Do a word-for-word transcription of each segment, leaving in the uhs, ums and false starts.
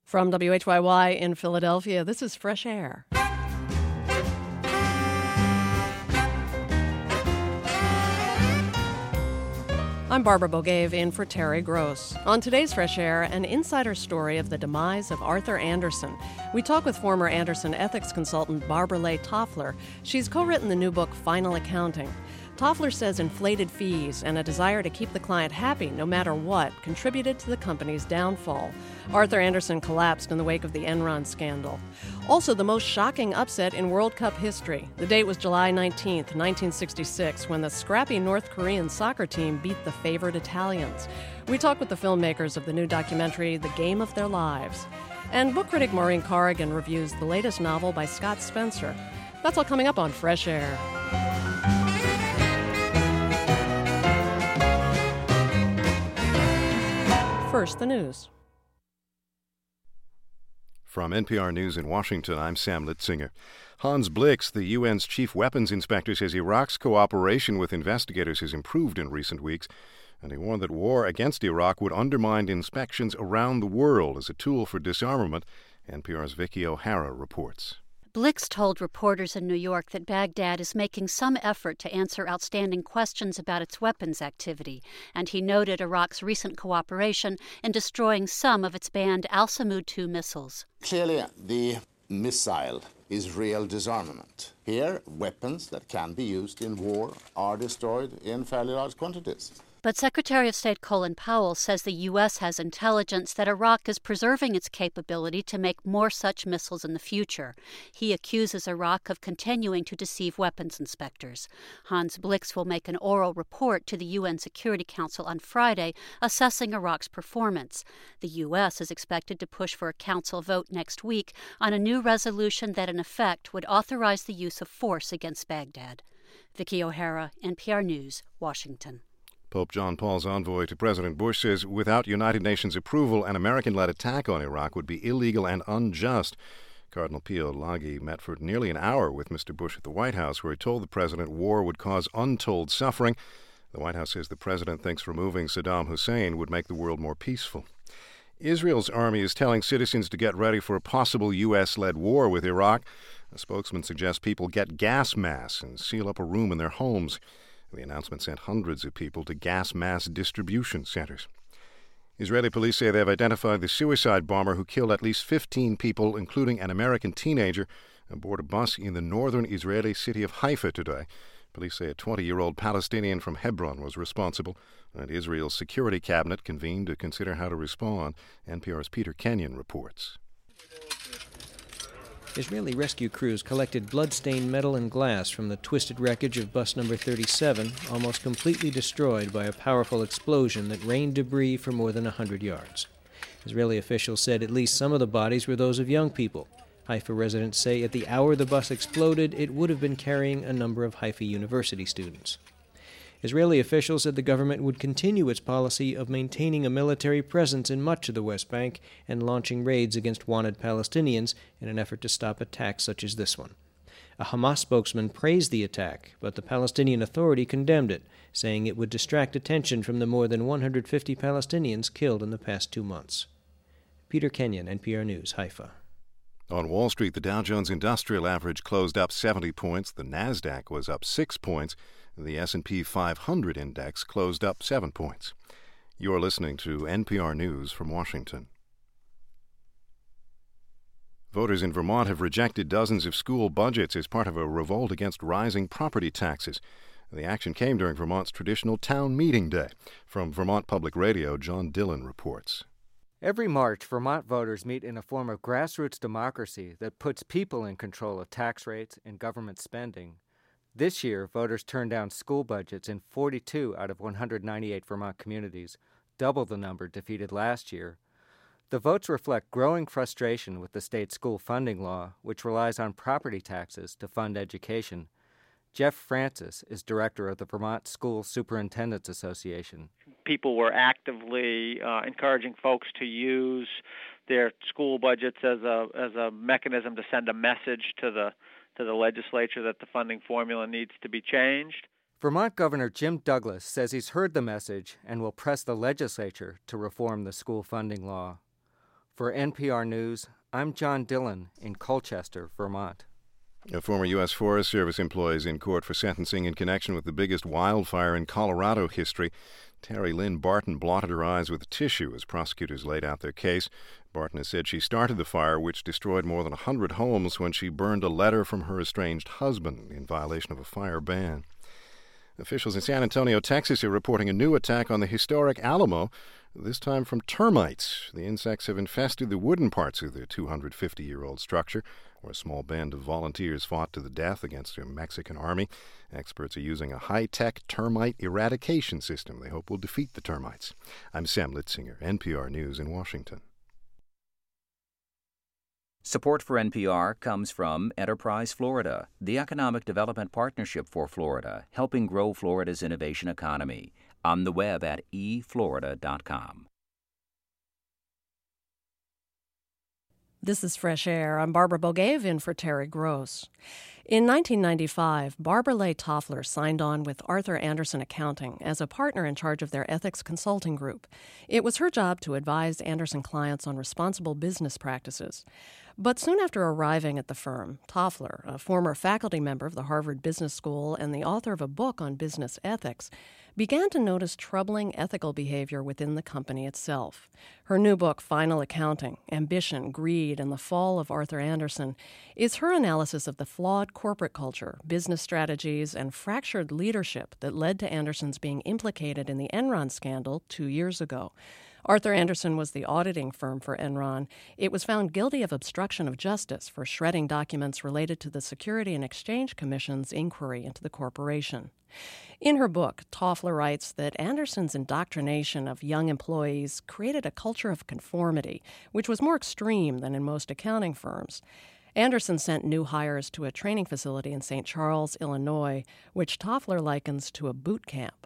From W H Y Y in Philadelphia, this is Fresh Air. I'm Barbara Bogave in for Terry Gross. On today's Fresh Air, an insider story of the demise of Arthur Andersen. We talk with former Andersen ethics consultant Barbara Leigh Toffler. She's co-written the new book, Final Accounting. Toffler says inflated fees and a desire to keep the client happy no matter what contributed to the company's downfall. Arthur Andersen collapsed in the wake of the Enron scandal. Also, the most shocking upset in World Cup history. The date was July nineteenth, nineteen sixty-six, when the scrappy North Korean soccer team beat the favored Italians. We talk with the filmmakers of the new documentary, The Game of Their Lives. And book critic Maureen Corrigan reviews the latest novel by Scott Spencer. That's all coming up on Fresh Air. First, the news. From N P R News in Washington, I'm Sam Litzinger. Hans Blix, the U N's chief weapons inspector, says Iraq's cooperation with investigators has improved in recent weeks, and he warned that war against Iraq would undermine inspections around the world as a tool for disarmament. N P R's Vicky O'Hara reports. Blix told reporters in New York that Baghdad is making some effort to answer outstanding questions about its weapons activity, and he noted Iraq's recent cooperation in destroying some of its banned Al-Samud two missiles. Clearly, the missile is real disarmament. Here, weapons that can be used in war are destroyed in fairly large quantities. But Secretary of State Colin Powell says the U S has intelligence that Iraq is preserving its capability to make more such missiles in the future. He accuses Iraq of continuing to deceive weapons inspectors. Hans Blix will make an oral report to the U N Security Council on Friday assessing Iraq's performance. The U S is expected to push for a council vote next week on a new resolution that in effect would authorize the use of force against Baghdad. Vicky O'Hara, N P R News, Washington. Pope John Paul's envoy to President Bush says without United Nations approval, an American-led attack on Iraq would be illegal and unjust. Cardinal Pio Laghi met for nearly an hour with Mister Bush at the White House, where he told the president war would cause untold suffering. The White House says the president thinks removing Saddam Hussein would make the world more peaceful. Israel's army is telling citizens to get ready for a possible U S-led war with Iraq. A spokesman suggests people get gas masks and seal up a room in their homes. The announcement sent hundreds of people to gas mask distribution centers. Israeli police say they've identified the suicide bomber who killed at least fifteen people, including an American teenager, aboard a bus in the northern Israeli city of Haifa today. Police say a twenty-year-old Palestinian from Hebron was responsible, and Israel's security cabinet convened to consider how to respond. N P R's Peter Kenyon reports. Israeli rescue crews collected blood-stained metal and glass from the twisted wreckage of bus number thirty-seven, almost completely destroyed by a powerful explosion that rained debris for more than one hundred yards. Israeli officials said at least some of the bodies were those of young people. Haifa residents say at the hour the bus exploded, it would have been carrying a number of Haifa University students. Israeli officials said the government would continue its policy of maintaining a military presence in much of the West Bank and launching raids against wanted Palestinians in an effort to stop attacks such as this one. A Hamas spokesman praised the attack, but the Palestinian Authority condemned it, saying it would distract attention from the more than one hundred fifty Palestinians killed in the past two months. Peter Kenyon, N P R News, Haifa. On Wall Street, the Dow Jones Industrial Average closed up seventy points. The Nasdaq was up six points. The S and P five hundred index closed up seven points. You're listening to N P R News from Washington. Voters in Vermont have rejected dozens of school budgets as part of a revolt against rising property taxes. The action came during Vermont's traditional town meeting day. From Vermont Public Radio, John Dillon reports. Every March, Vermont voters meet in a form of grassroots democracy that puts people in control of tax rates and government spending. This year, voters turned down school budgets in forty-two out of one hundred ninety-eight Vermont communities, double the number defeated last year. The votes reflect growing frustration with the state school funding law, which relies on property taxes to fund education. Jeff Francis is director of the Vermont School Superintendents Association. People were actively uh, encouraging folks to use their school budgets as a as a mechanism to send a message to the to the legislature that the funding formula needs to be changed. Vermont Governor Jim Douglas says he's heard the message and will press the legislature to reform the school funding law. For N P R News, I'm John Dillon in Colchester, Vermont. A former U S Forest Service employee is in court for sentencing in connection with the biggest wildfire in Colorado history. Terry Lynn Barton blotted her eyes with a tissue as prosecutors laid out their case. Barton has said she started the fire, which destroyed more than one hundred homes, when she burned a letter from her estranged husband in violation of a fire ban. Officials in San Antonio, Texas, are reporting a new attack on the historic Alamo, this time from termites. The insects have infested the wooden parts of the two hundred fifty-year-old structure, where a small band of volunteers fought to the death against the Mexican army. Experts are using a high-tech termite eradication system they hope will defeat the termites. I'm Sam Litzinger, N P R News in Washington. Support for N P R comes from Enterprise Florida, the economic development partnership for Florida, helping grow Florida's innovation economy. On the web at e florida dot com. This is Fresh Air. I'm Barbara Bogaev in for Terry Gross. In nineteen ninety-five, Barbara Leigh Toffler signed on with Arthur Andersen Accounting as a partner in charge of their ethics consulting group. It was her job to advise Andersen clients on responsible business practices. But soon after arriving at the firm, Toffler, a former faculty member of the Harvard Business School and the author of a book on business ethics, began to notice troubling ethical behavior within the company itself. Her new book, Final Accounting: Ambition, Greed, and the Fall of Arthur Andersen, is her analysis of the flawed corporate culture, business strategies, and fractured leadership that led to Andersen's being implicated in the Enron scandal two years ago. Arthur Andersen was the auditing firm for Enron. It was found guilty of obstruction of justice for shredding documents related to the Security and Exchange Commission's inquiry into the corporation. In her book, Toffler writes that Andersen's indoctrination of young employees created a culture of conformity, which was more extreme than in most accounting firms. Andersen sent new hires to a training facility in Saint Charles, Illinois, which Toffler likens to a boot camp.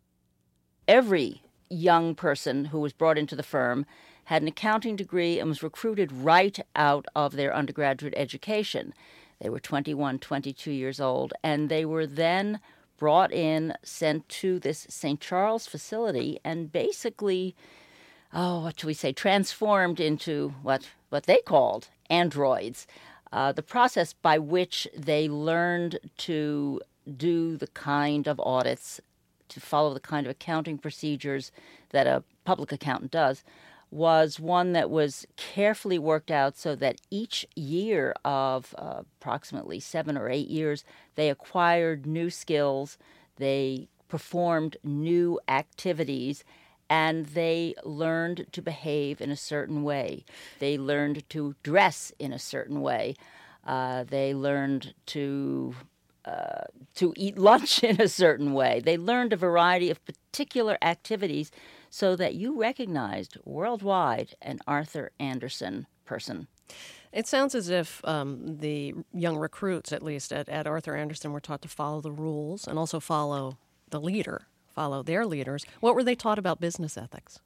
Every young person who was brought into the firm had an accounting degree and was recruited right out of their undergraduate education. They were twenty-one, twenty-two years old, and they were then brought in, sent to this Saint Charles facility, and basically, oh, what should we say, transformed into what, what they called androids. Uh, the process by which they learned to do the kind of audits, to follow the kind of accounting procedures that a public accountant does, was one that was carefully worked out so that each year of uh, approximately seven or eight years, they acquired new skills, they performed new activities, and they learned to behave in a certain way. They learned to dress in a certain way. Uh, they learned to uh, to eat lunch in a certain way. They learned a variety of particular activities so that you recognized worldwide an Arthur Andersen person. It sounds as if um, the young recruits, at least at, at Arthur Andersen, were taught to follow the rules and also follow the leader, follow their leaders. What were they taught about business ethics?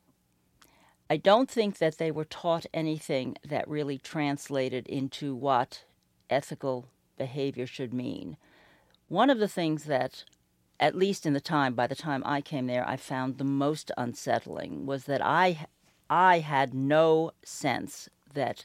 I don't think that they were taught anything that really translated into what ethical behavior should mean. One of the things that, at least in the time, by the time I came there, I found the most unsettling was that I, I had no sense that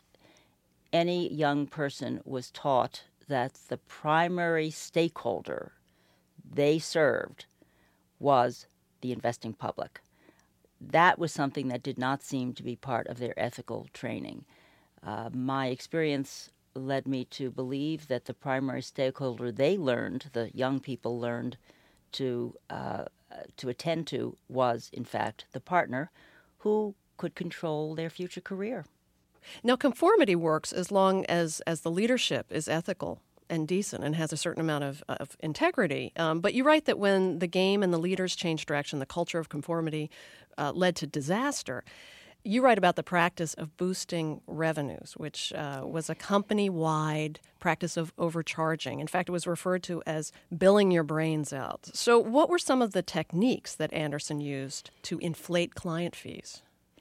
any young person was taught that the primary stakeholder they served was the investing public. That was something that did not seem to be part of their ethical training. Uh, my experience led me to believe that the primary stakeholder they learned, the young people learned to uh, to attend to, was, in fact, the partner who could control their future career. Now, conformity works as long as, as the leadership is ethical and decent and has a certain amount of, of integrity. Um, but you write that when the game and the leaders changed direction, the culture of conformity uh, led to disaster. You write about the practice of boosting revenues, which uh, was a company-wide practice of overcharging. In fact, it was referred to as billing your brains out. So what were some of the techniques that Andersen used to inflate client fees?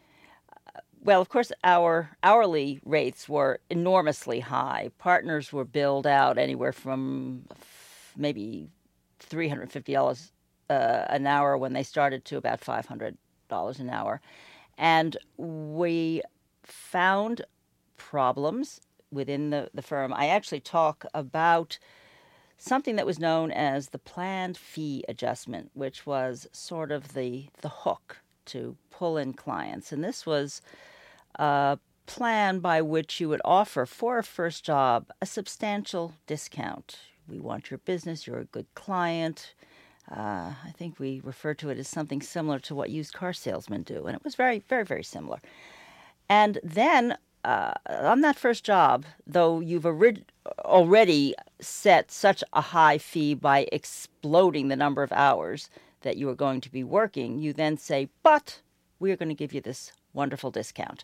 Well, of course, our hourly rates were enormously high. Partners were billed out anywhere from maybe three hundred fifty dollars uh, an hour when they started to about five hundred dollars an hour. And we found problems within the, the firm. I actually talk about something that was known as the planned fee adjustment, which was sort of the, the hook to pull in clients. And this was a plan by which you would offer for a first job a substantial discount. We want your business, you're a good client. Uh, I think we refer to it as something similar to what used car salesmen do. And it was very, very, very similar. And then uh, on that first job, though you've orig- already set such a high fee by exploding the number of hours that you are going to be working, you then say, but we are going to give you this wonderful discount.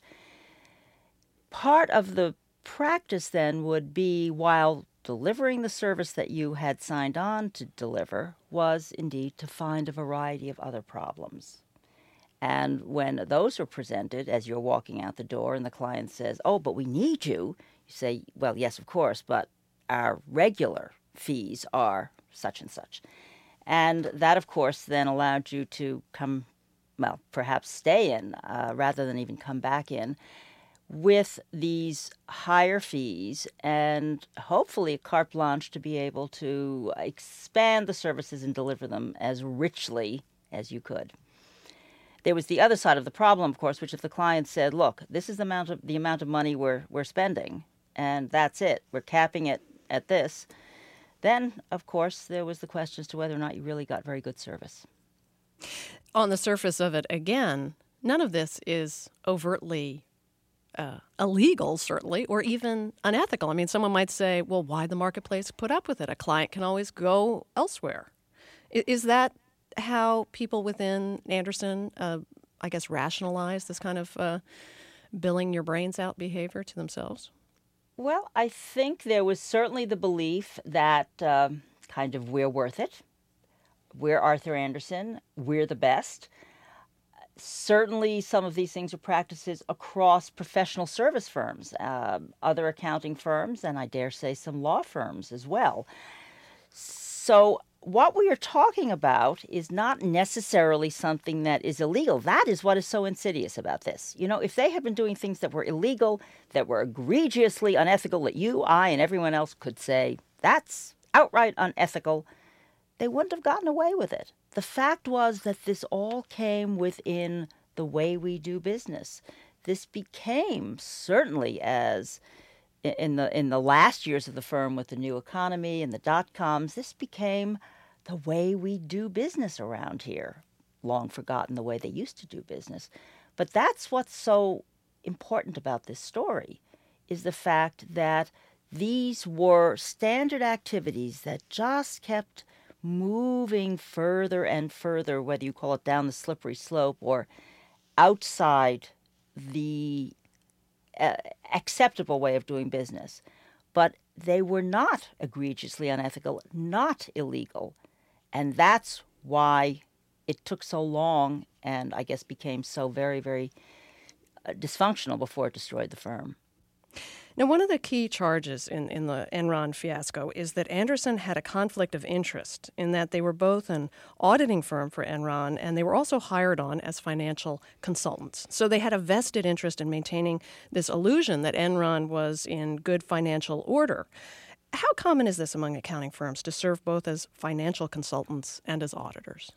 Part of the practice then would be, while delivering the service that you had signed on to deliver, was indeed to find a variety of other problems. And when those are presented as you're walking out the door and the client says, oh, but we need you, you say, well, yes, of course, but our regular fees are such and such. And that, of course, then allowed you to come, well, perhaps stay in uh, rather than even come back in with these higher fees and hopefully a carte blanche to be able to expand the services and deliver them as richly as you could. There was the other side of the problem, of course, which if the client said, look, this is the amount of, the amount of money we're, we're spending, and that's it, we're capping it at this, then, of course, there was the question as to whether or not you really got very good service. On the surface of it, again, none of this is overtly uh, illegal, certainly, or even unethical. I mean, someone might say, well, why the marketplace put up with it? A client can always go elsewhere. I- is that how people within Andersen, uh, I guess, rationalize this kind of uh, billing your brains out behavior to themselves? Well, I think there was certainly the belief that um, kind of we're worth it. We're Arthur Andersen. We're the best. Certainly some of these things are practices across professional service firms, uh, other accounting firms, and I dare say some law firms as well. So what we are talking about is not necessarily something that is illegal. That is what is so insidious about this. You know, if they had been doing things that were illegal, that were egregiously unethical, that you, I, and everyone else could say, that's outright unethical, they wouldn't have gotten away with it. The fact was that this all came within the way we do business. This became, certainly as in the in the last years of the firm with the new economy and the dot-coms, this became the way we do business around here. Long forgotten the way they used to do business. But that's what's so important about this story, is the fact that these were standard activities that just kept moving further and further, whether you call it down the slippery slope or outside the uh, acceptable way of doing business. But they were not egregiously unethical, not illegal. And that's why it took so long and I guess became so very, very uh, dysfunctional before it destroyed the firm. Now, one of the key charges in, in the Enron fiasco is that Andersen had a conflict of interest in that they were both an auditing firm for Enron and they were also hired on as financial consultants. So they had a vested interest in maintaining this illusion that Enron was in good financial order. How common is this among accounting firms to serve both as financial consultants and as auditors?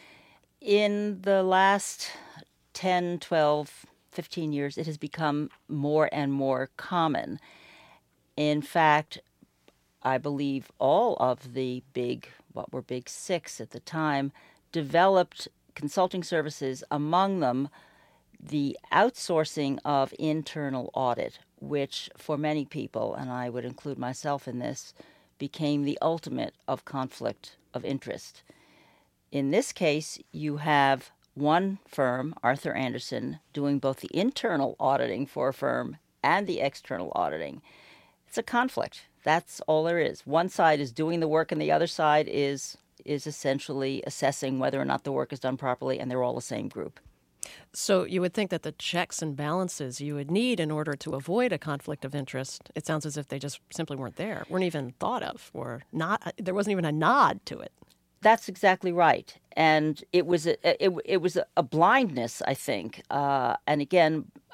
In the last ten, twelve, fifteen years, it has become more and more common. In fact, I believe all of the big, what were big six at the time, developed consulting services, among them the outsourcing of internal audit, which for many people, and I would include myself in this, became the ultimate of conflict of interest. In this case, you have one firm, Arthur Andersen, doing both the internal auditing for a firm and the external auditing. It's a conflict. That's all there is. One side is doing the work and the other side is is essentially assessing whether or not the work is done properly, and they're all the same group. So you would think that the checks and balances you would need in order to avoid a conflict of interest, it sounds as if they just simply weren't there, weren't even thought of, or not. There wasn't even a nod to it. That's exactly right, and it was a, it, it was a blindness, I think. Uh, and again,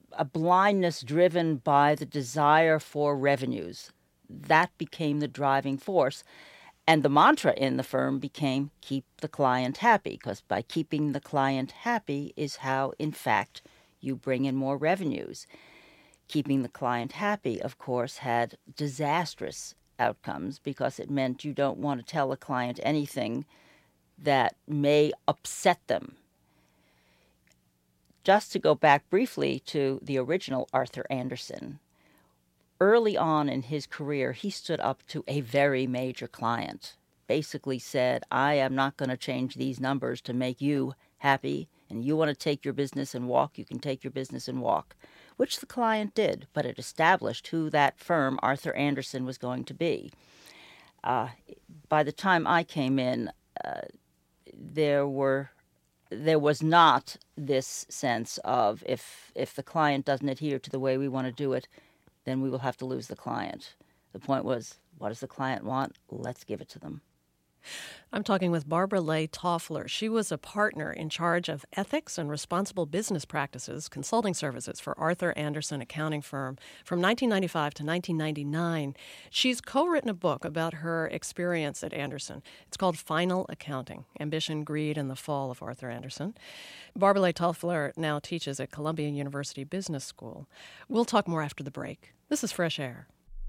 a blindness driven by the desire for revenues. That became the driving force. And the mantra in the firm became keep the client happy, because by keeping the client happy is how, in fact, you bring in more revenues. Keeping the client happy, of course, had disastrous outcomes because it meant you don't want to tell a client anything that may upset them. Just to go back briefly to the original Arthur Andersen, early on in his career, he stood up to a very major client, basically said, I am not going to change these numbers to make you happy, and you want to take your business and walk, you can take your business and walk, which the client did, but it established who that firm, Arthur Andersen, was going to be. Uh, by the time I came in, uh, there were there was not this sense of if if the client doesn't adhere to the way we want to do it, then we will have to lose the client. The point was, what does the client want? Let's give it to them. I'm talking with Barbara Leigh Toffler. She was a partner in charge of ethics and responsible business practices consulting services for Arthur Andersen accounting firm from nineteen ninety-five to nineteen ninety-nine. She's co-written a book about her experience at Andersen. It's called Final Accounting, Ambition, Greed, and the Fall of Arthur Andersen. Barbara Leigh Toffler now teaches at Columbia University Business School. We'll talk more after the break. This is Fresh Air.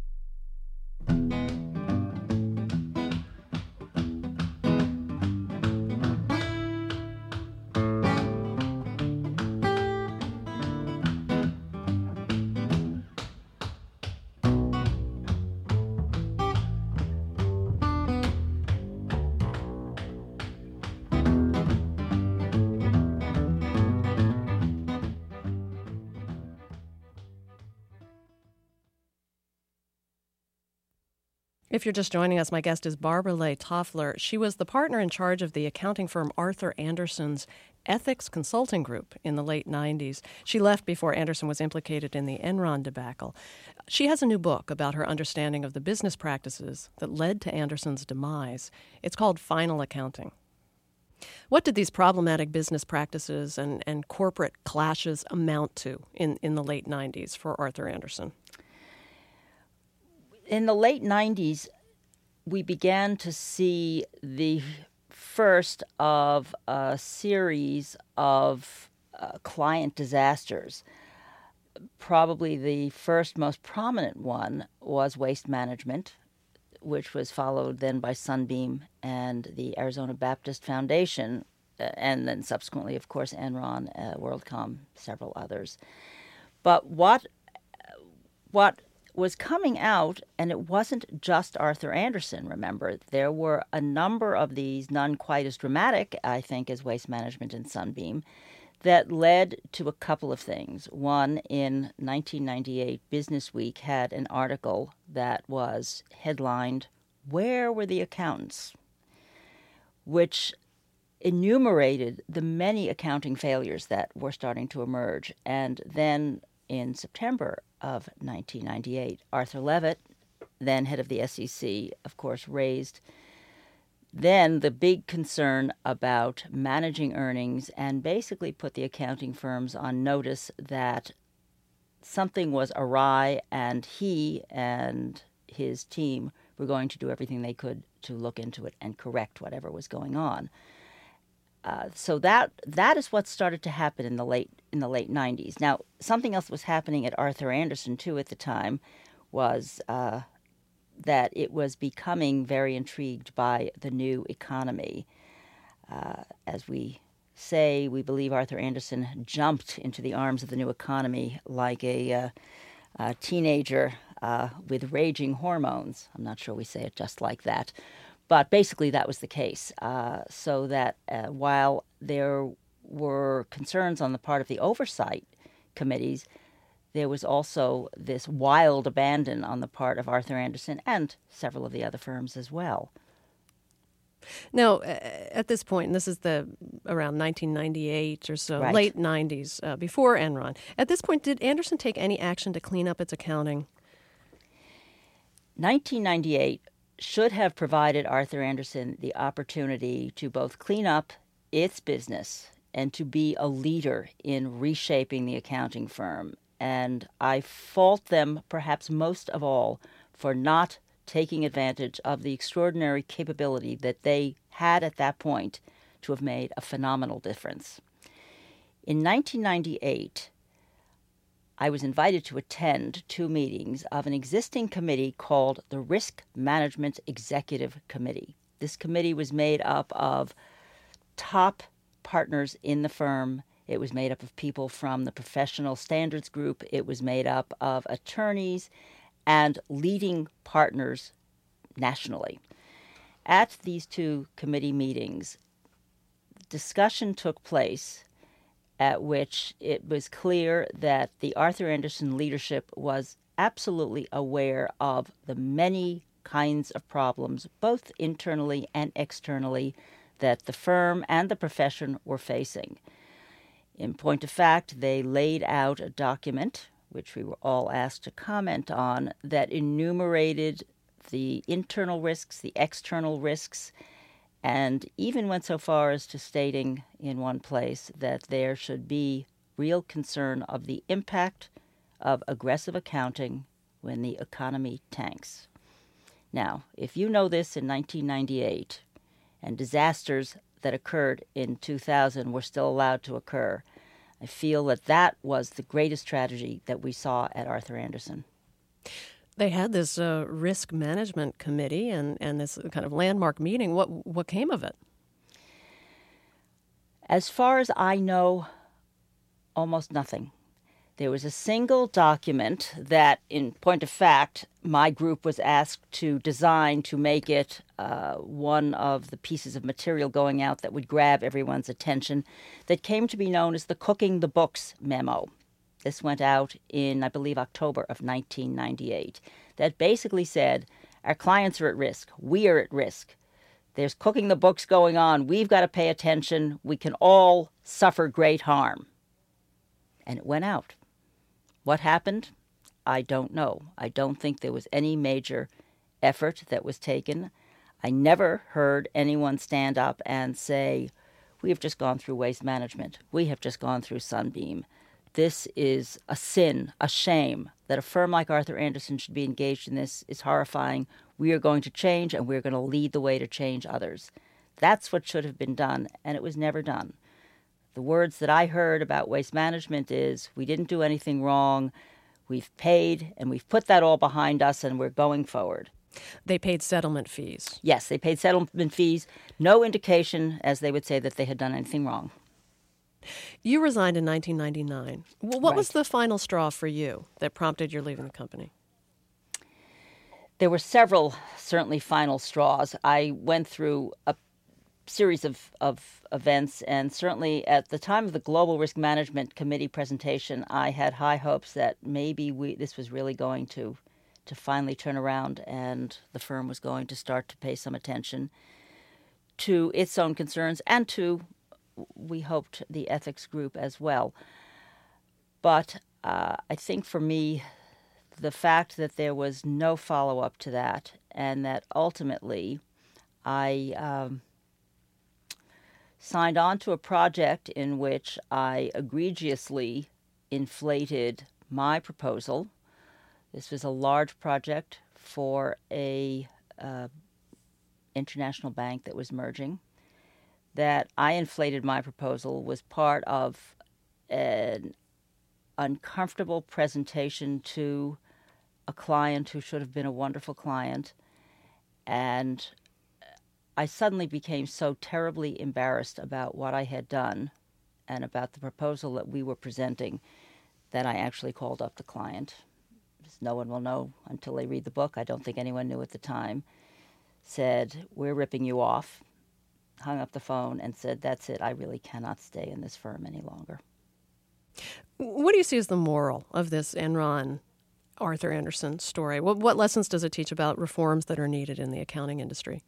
If you're just joining us, my guest is Barbara Leigh Toffler. She was the partner in charge of the accounting firm Arthur Andersen's Ethics Consulting Group in the late nineties. She left before Andersen was implicated in the Enron debacle. She has a new book about her understanding of the business practices that led to Andersen's demise. It's called Final Accounting. What did these problematic business practices and, and corporate clashes amount to in, in the late nineties for Arthur Andersen? In the late nineties, we began to see the first of a series of uh, client disasters. Probably the first most prominent one was Waste Management, which was followed then by Sunbeam and the Arizona Baptist Foundation, uh, and then subsequently, of course, Enron, uh, WorldCom, several others. But what what was coming out, and it wasn't just Arthur Andersen, remember. There were a number of these, none quite as dramatic, I think, as Waste Management and Sunbeam, that led to a couple of things. One, in nineteen ninety-eight, Business Week had an article that was headlined, Where Were the Accountants?, which enumerated the many accounting failures that were starting to emerge. And then in September of nineteen ninety-eight, Arthur Levitt, then head of the S E C, of course, raised then the big concern about managing earnings and basically put the accounting firms on notice that something was awry, and he and his team were going to do everything they could to look into it and correct whatever was going on. Uh, so that that is what started to happen in the late in the late nineties. Now, something else that was happening at Arthur Andersen too at the time was uh, that it was becoming very intrigued by the new economy. Uh, as we say, we believe Arthur Andersen jumped into the arms of the new economy like a, uh, a teenager uh, with raging hormones. I'm not sure we say it just like that. But basically that was the case, uh, so that uh, while there were concerns on the part of the oversight committees, there was also this wild abandon on the part of Arthur Andersen and several of the other firms as well. Now, at this point, and this is the around nineteen ninety-eight or so, Right. late nineties, uh, before Enron, at this point, did Andersen take any action to clean up its accounting? nineteen ninety-eight should have provided Arthur Andersen the opportunity to both clean up its business and to be a leader in reshaping the accounting firm. and I fault them perhaps most of all for not taking advantage of the extraordinary capability that they had at that point to have made a phenomenal difference. In nineteen ninety-eight, I was invited to attend two meetings of an existing committee called the Risk Management Executive Committee. This committee was made up of top partners in the firm. It was made up of people from the professional standards group. It was made up of attorneys and leading partners nationally. At these two committee meetings, discussion took place at which it was clear that the Arthur Andersen leadership was absolutely aware of the many kinds of problems, both internally and externally, that the firm and the profession were facing. In point of fact, they laid out a document, which we were all asked to comment on, that enumerated the internal risks, the external risks, and even went so far as to stating in one place that there should be real concern of the impact of aggressive accounting when the economy tanks. Now, if you know this in nineteen ninety-eight, and disasters that occurred in two thousand were still allowed to occur, I feel that that was the greatest tragedy that we saw at Arthur Andersen. They had this uh, risk management committee and, and this kind of landmark meeting. What what came of it? As far as I know, almost nothing. There was a single document that, in point of fact, my group was asked to design to make it uh, one of the pieces of material going out that would grab everyone's attention, that came to be known as the Cooking the Books memo. This went out in, I believe, October of nineteen ninety-eight. That basically said, our clients are at risk. We are at risk. There's cooking the books going on. We've got to pay attention. We can all suffer great harm. And it went out. What happened? I don't know. I don't think there was any major effort that was taken. I never heard anyone stand up and say, we have just gone through waste management. We have just gone through Sunbeam. This is a sin, a shame. That a firm like Arthur Andersen should be engaged in this is horrifying. We are going to change, and we're going to lead the way to change others. That's what should have been done, and it was never done. The words that I heard about waste management is, we didn't do anything wrong, we've paid, and we've put that all behind us, and we're going forward. They paid settlement fees. Yes, they paid settlement fees. No indication, as they would say, that they had done anything wrong. You resigned in nineteen ninety-nine. Well, what Right. was the final straw for you that prompted your leaving the company? There were several, certainly, final straws. I went through a series of, of events, and certainly at the time of the Global Risk Management Committee presentation, I had high hopes that maybe we this was really going to, to finally turn around and the firm was going to start to pay some attention to its own concerns and to, we hoped, the ethics group as well. But uh, I think for me, the fact that there was no follow-up to that and that ultimately I um, signed on to a project in which I egregiously inflated my proposal. This was a large project for a uh, international bank that was merging. That I inflated my proposal was part of an uncomfortable presentation to a client who should have been a wonderful client. And I suddenly became so terribly embarrassed about what I had done and about the proposal that we were presenting that I actually called up the client. As no one will know until they read the book. I don't think anyone knew at the time. Said, we're ripping you off. Hung up the phone and said, that's it, I really cannot stay in this firm any longer. What do you see as the moral of this Enron Arthur Andersen story? What, what lessons does it teach about reforms that are needed in the accounting industry?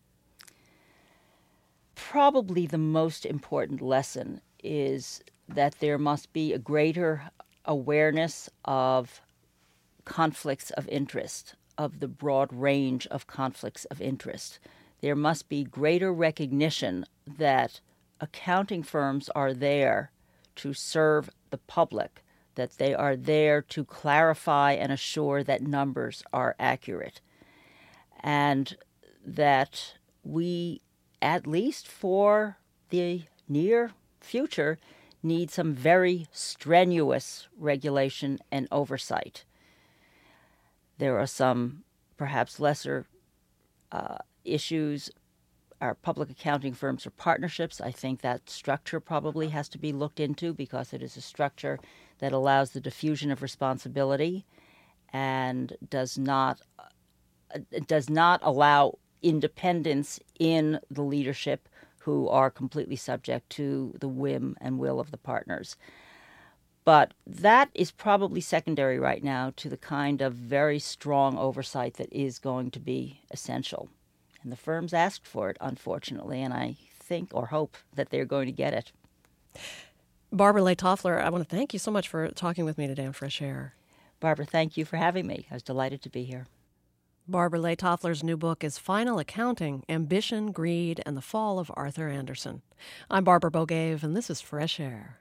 Probably the most important lesson is that there must be a greater awareness of conflicts of interest, of the broad range of conflicts of interest. There must be greater recognition that accounting firms are there to serve the public, that they are there to clarify and assure that numbers are accurate, and that we, at least for the near future, need some very strenuous regulation and oversight. There are some perhaps lesser uh, issues. Our public accounting firms are partnerships. I think that structure probably has to be looked into because it is a structure that allows the diffusion of responsibility and does not uh, does not allow independence in the leadership who are completely subject to the whim and will of the partners. But that is probably secondary right now to the kind of very strong oversight that is going to be essential. And the firms asked for it, unfortunately, and I think or hope that they're going to get it. Barbara Leigh Toffler, I want to thank you so much for talking with me today on Fresh Air. Barbara, thank you for having me. I was delighted to be here. Barbara Leigh Toffler's new book is Final Accounting, Ambition, Greed, and the Fall of Arthur Andersen. I'm Barbara Bogaev, and this is Fresh Air.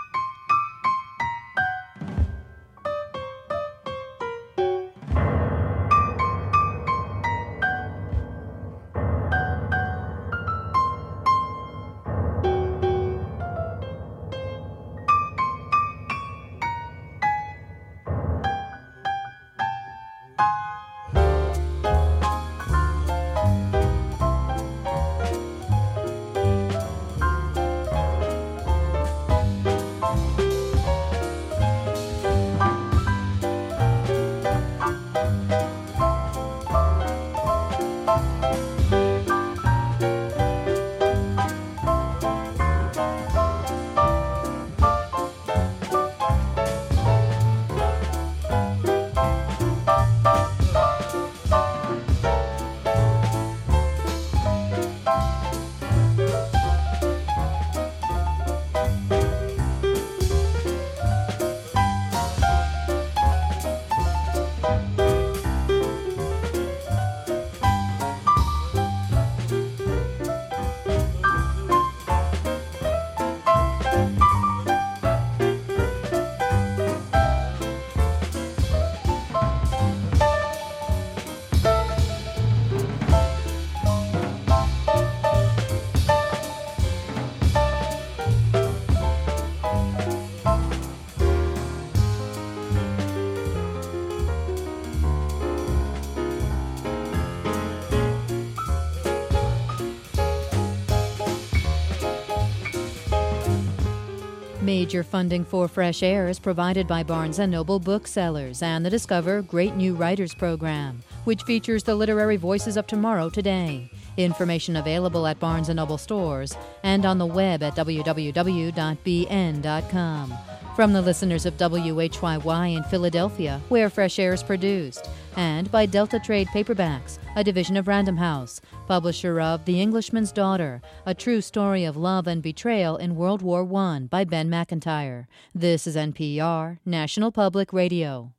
Major funding for Fresh Air is provided by Barnes and Noble Booksellers and the Discover Great New Writers program, which features the literary voices of tomorrow today. Information available at Barnes and Noble stores and on the web at w w w dot b n dot com. From the listeners of W H Y Y in Philadelphia, where Fresh Air is produced, and by Delta Trade Paperbacks, a division of Random House, publisher of The Englishman's Daughter, a true story of love and betrayal in World War One by Ben McIntyre. This is N P R, National Public Radio.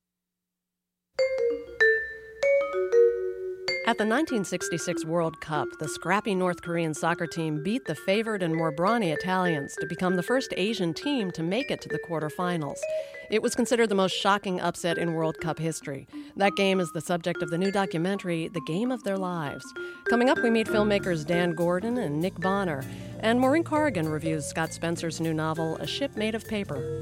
At the nineteen sixty-six World Cup, the scrappy North Korean soccer team beat the favored and more brawny Italians to become the first Asian team to make it to the quarterfinals. It was considered the most shocking upset in World Cup history. That game is the subject of the new documentary, The Game of Their Lives. Coming up, we meet filmmakers Dan Gordon and Nick Bonner, and Maureen Corrigan reviews Scott Spencer's new novel, A Ship Made of Paper.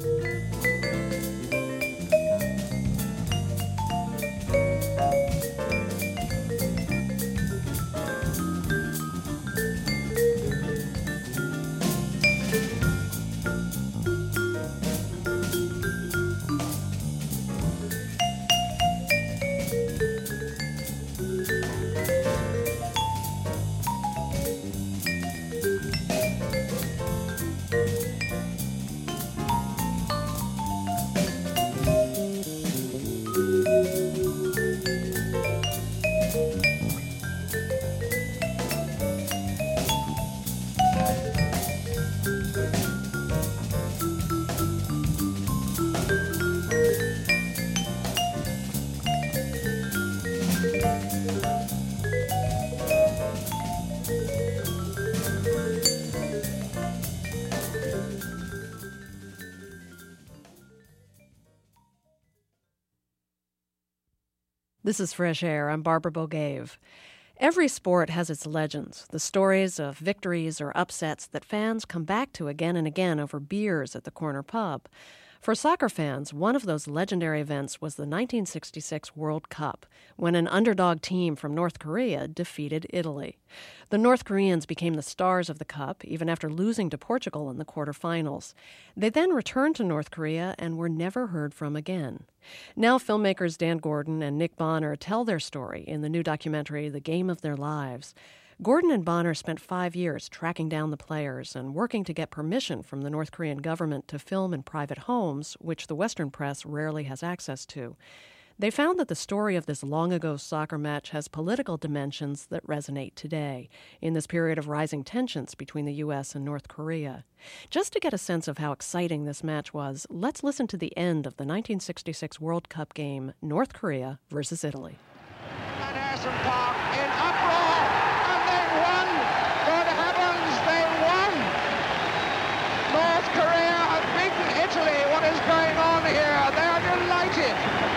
This is Fresh Air. I'm Barbara Bogave. Every sport has its legends, the stories of victories or upsets that fans come back to again and again over beers at the corner pub. For soccer fans, one of those legendary events was the nineteen sixty-six World Cup, when an underdog team from North Korea defeated Italy. The North Koreans became the stars of the Cup, even after losing to Portugal in the quarterfinals. They then returned to North Korea and were never heard from again. Now filmmakers Dan Gordon and Nick Bonner tell their story in the new documentary The Game of Their Lives. Gordon and Bonner spent five years tracking down the players and working to get permission from the North Korean government to film in private homes, which the Western press rarely has access to. They found that the story of this long-ago soccer match has political dimensions that resonate today, in this period of rising tensions between the U S and North Korea. Just to get a sense of how exciting this match was, let's listen to the end of the nineteen sixty-six World Cup game, North Korea versus Italy. Van Assen Park in uproar, and they won! Good heavens, they won! North Korea have beaten Italy. What is going on here? They are delighted.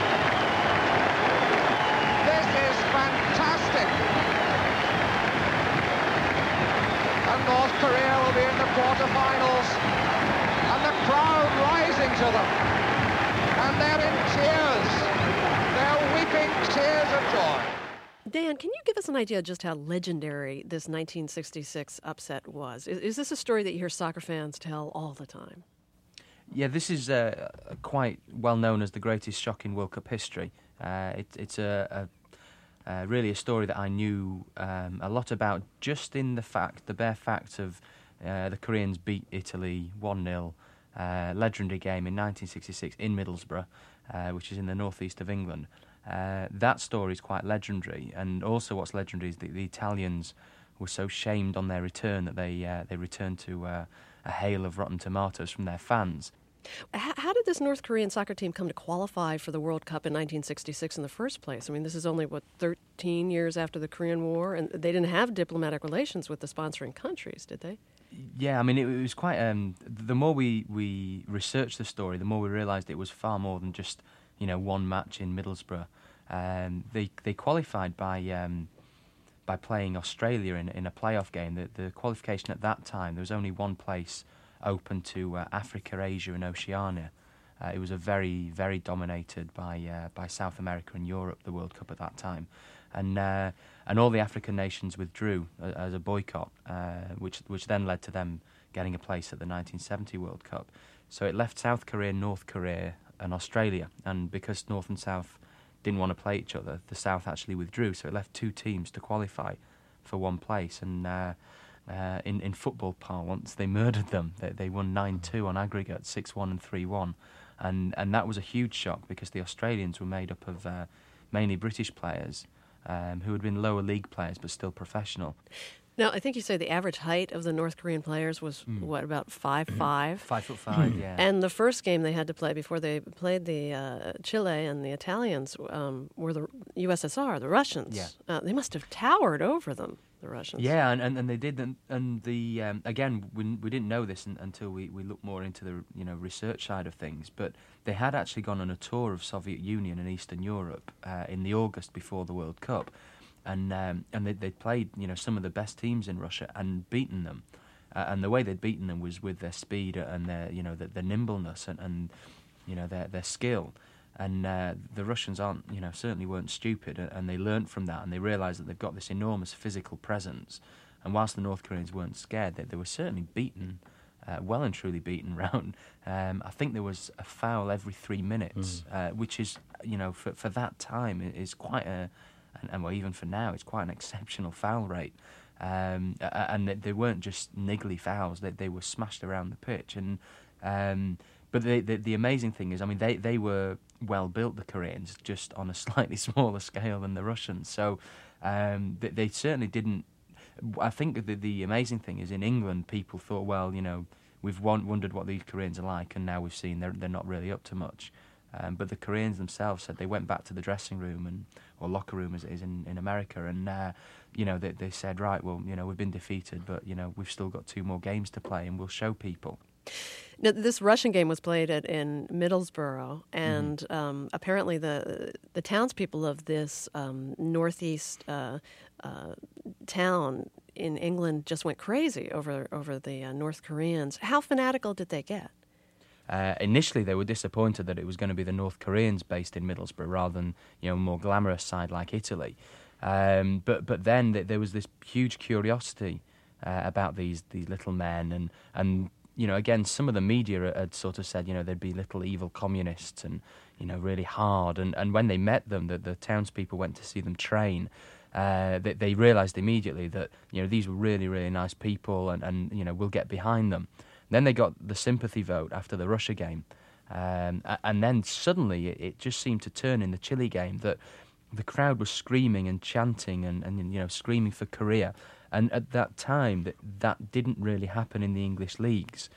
This is fantastic. And North Korea will be in the quarterfinals, and the crowd rising to them. And they're in tears. They're weeping tears of joy. Dan, can you give us an idea just how legendary this nineteen sixty-six upset was? Is, is this a story that you hear soccer fans tell all the time? Yeah, this is uh, quite well known as the greatest shock in World Cup history. Uh, it, it's a, a, a really a story that I knew um, a lot about, just in the fact, the bare fact of uh, the Koreans beat Italy one nil, uh, legendary game in nineteen sixty-six in Middlesbrough, uh, which is in the northeast of England. Uh, that story is quite legendary, and also what's legendary is that the Italians were so shamed on their return that they uh, they returned to uh, a hail of rotten tomatoes from their fans. How, how did this North Korean soccer team come to qualify for the World Cup in nineteen sixty-six in the first place? I mean, this is only, what, thirteen years after the Korean War, and they didn't have diplomatic relations with the sponsoring countries, did they? Yeah, I mean, it, it was quite... Um, the more we, we researched the story, the more we realised it was far more than just, you know, one match in Middlesbrough. Um, they they qualified by um, by playing Australia in, in a playoff game. The, the qualification at that time, there was only one place open to uh, Africa, Asia and Oceania. Uh, it was a very, very dominated by uh, by South America and Europe, the World Cup at that time. And uh, and all the African nations withdrew uh, as a boycott, uh, which which then led to them getting a place at the nineteen seventy World Cup. So it left South Korea, North Korea and Australia. And because North and South didn't want to play each other, the South actually withdrew, so it left two teams to qualify for one place. And uh, uh, in, in football parlance, they murdered them. They, they won nine two on aggregate, six one and three one. And, and that was a huge shock, because the Australians were made up of uh, mainly British players um, who had been lower league players but still professional. Now, I think you say the average height of the North Korean players was, mm. what, about five five? Five foot five, yeah. And the first game they had to play before they played the uh, Chile and the Italians um, were the U S S R, the Russians. Yeah. Uh, they must have towered over them, the Russians. Yeah, and, and, and they did. And, and the um, again, we, we didn't know this in, until we, we looked more into the you know research side of things, but they had actually gone on a tour of Soviet Union and Eastern Europe uh, in the August before the World Cup. And um, and they they played you know some of the best teams in Russia and beaten them, uh, and the way they'd beaten them was with their speed and their you know their, their nimbleness and, and you know their their skill, and uh, the Russians aren't you know certainly weren't stupid, and they learnt from that, and they realised that they've got this enormous physical presence, and whilst the North Koreans weren't scared, they, they were certainly beaten, uh, well and truly beaten round. Um, I think there was a foul every three minutes, mm. uh, which is you know for for that time is quite a And, and well, even for now, it's quite an exceptional foul rate. Um, and they weren't just niggly fouls; they they were smashed around the pitch. And um, but the, the the amazing thing is, I mean, they they were well built, the Koreans, just on a slightly smaller scale than the Russians. So um, they, they certainly didn't. I think the the amazing thing is, in England, people thought, well, you know, we've wondered what these Koreans are like, and now we've seen they're they're not really up to much. Um, but the Koreans themselves said they went back to the dressing room and or locker room, as it is in, in America, and uh, you know they, they said, right, well, you know we've been defeated, but you know we've still got two more games to play, and we'll show people. Now, this Russian game was played at, in Middlesbrough, and mm-hmm. um, apparently the the townspeople of this um, northeast uh, uh, town in England just went crazy over over the uh, North Koreans. How fanatical did they get? Uh, initially, they were disappointed that it was going to be the North Koreans based in Middlesbrough rather than, you know, a more glamorous side like Italy. Um, but but then th- there was this huge curiosity uh, about these these little men, and and you know, again, some of the media had sort of said, you know, they'd be little evil communists and, you know, really hard. And, and when they met them, the, the townspeople went to see them train. Uh, they, they realised immediately that, you know, these were really, really nice people, and, and you know, we'll get behind them. Then they got the sympathy vote after the Russia game. Um, and then suddenly it, it just seemed to turn in the Chile game that the crowd was screaming and chanting and, and you know, screaming for Korea. And at that time, that that didn't really happen in the English leagues.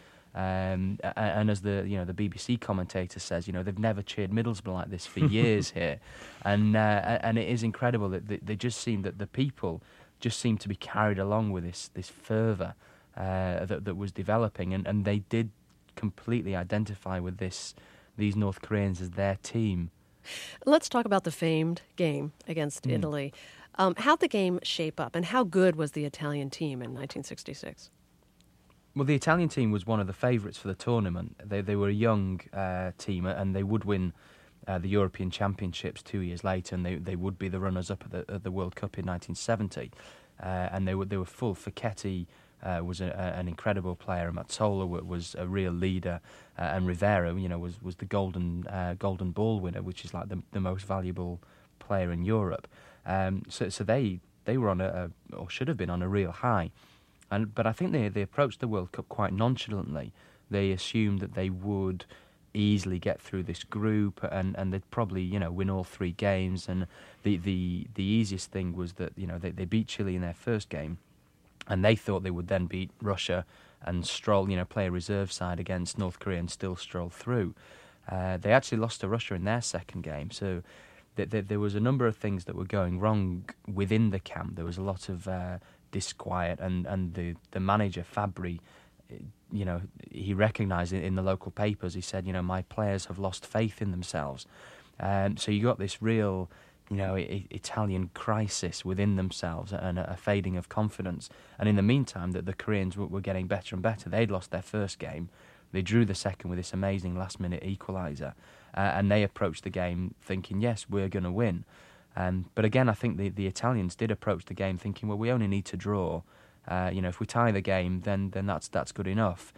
Um, and as the you know the B B C commentator says, you know, they've never cheered Middlesbrough like this for years here, and uh, and it is incredible that they, they just seem that the people just seem to be carried along with this this fervour uh, that that was developing, and, and they did completely identify with this these North Koreans as their team. Let's talk about the famed game against mm. Italy. Um, how'd the game shape up, and how good was the Italian team in nineteen sixty-six? Well, the Italian team was one of the favourites for the tournament. They they were a young uh, team, and they would win uh, the European Championships two years later, and they they would be the runners-up at the, at the World Cup in nineteen seventy. Uh, and they were they were full. Facchetti uh, was a, a, an incredible player. Mazzola was a real leader, uh, and Rivera, you know, was was the golden uh, golden ball winner, which is like the the most valuable player in Europe. Um, so, so they they were on a, a or should have been on a real high, and but I think they they approached the World Cup quite nonchalantly. They assumed that they would easily get through this group, and, and they'd probably you know win all three games. And the, the, the easiest thing was that you know they they beat Chile in their first game, and they thought they would then beat Russia and stroll you know play a reserve side against North Korea and still stroll through. Uh, they actually lost to Russia in their second game, so. There was a number of things that were going wrong within the camp. There was a lot of uh, disquiet, and, and the, the manager, Fabri, you know, he recognised it in the local papers. He said, you know, my players have lost faith in themselves. Um, so you got this real, you know, I- Italian crisis within themselves and a, a fading of confidence. And in the meantime, that the Koreans were, were getting better and better. They'd lost their first game. They drew the second with this amazing last-minute equaliser. Uh, and they approached the game thinking, yes, we're going to win. Um, but again, I think the, the Italians did approach the game thinking, well, we only need to draw. Uh, you know, if we tie the game, then then that's that's good enough.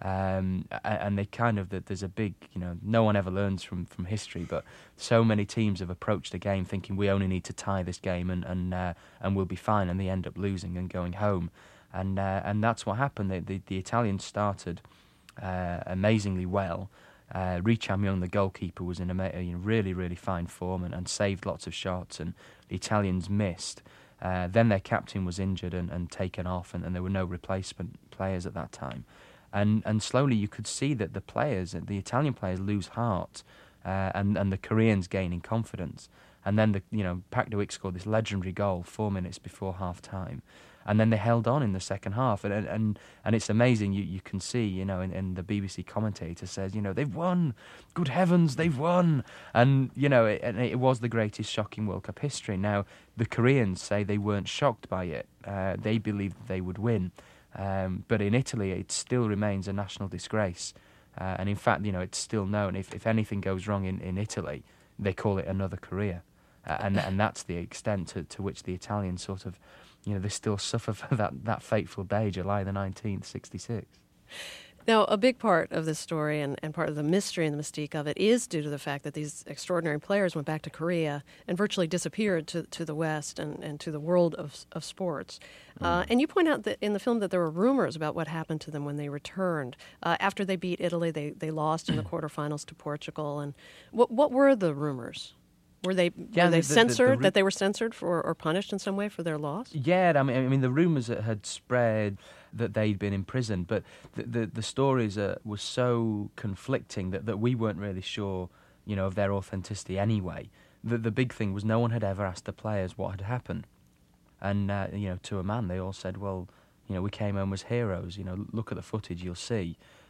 Um, and they kind of, there's a big, you know, no one ever learns from, from history, but so many teams have approached the game thinking we only need to tie this game and and uh, and we'll be fine, and they end up losing and going home. And uh, and that's what happened. The, the, the Italians started uh, amazingly well. Uh, Ri Cham-young, the goalkeeper, was in a you know, really, really fine form and, and saved lots of shots, and the Italians missed. Uh, then their captain was injured and, and taken off, and, and there were no replacement players at that time. And and slowly you could see that the players, the Italian players, lose heart, uh, and, and the Koreans gaining confidence. And then the you know Park Do-ik scored this legendary goal four minutes before half-time. And then they held on in the second half, and and and it's amazing. You you can see, you know, and, and the B B C commentator says, you know, they've won. Good heavens, they've won. And you know, it, it was the greatest shocking World Cup history. Now the Koreans say they weren't shocked by it. Uh, they believed they would win, um, but in Italy it still remains a national disgrace. Uh, and in fact, you know, it's still known if if anything goes wrong in, in Italy, they call it another Korea, uh, and and that's the extent to, to which the Italians sort of. You know, they still suffer for that, that fateful day, July the nineteenth, sixty-six. Now, a big part of this story and, and part of the mystery and the mystique of it is due to the fact that these extraordinary players went back to Korea and virtually disappeared to, to the West and, and to the world of, of sports. Mm. Uh, and you point out that in the film that there were rumors about what happened to them when they returned. Uh, after they beat Italy, they, they lost in the quarterfinals to Portugal. And what what were the rumors? Were they yeah, were they the, the, censored? the, the, that they were censored for or punished in some way for their loss? Yeah, I mean, I mean, the rumours had spread that they'd been imprisoned, but the the, the stories uh, were so conflicting that, that we weren't really sure, you know, of their authenticity anyway. The the big thing was no one had ever asked the players what had happened, and uh, you know, to a man, they all said, well, you know, we came home as heroes. You know, look at the footage, you'll see.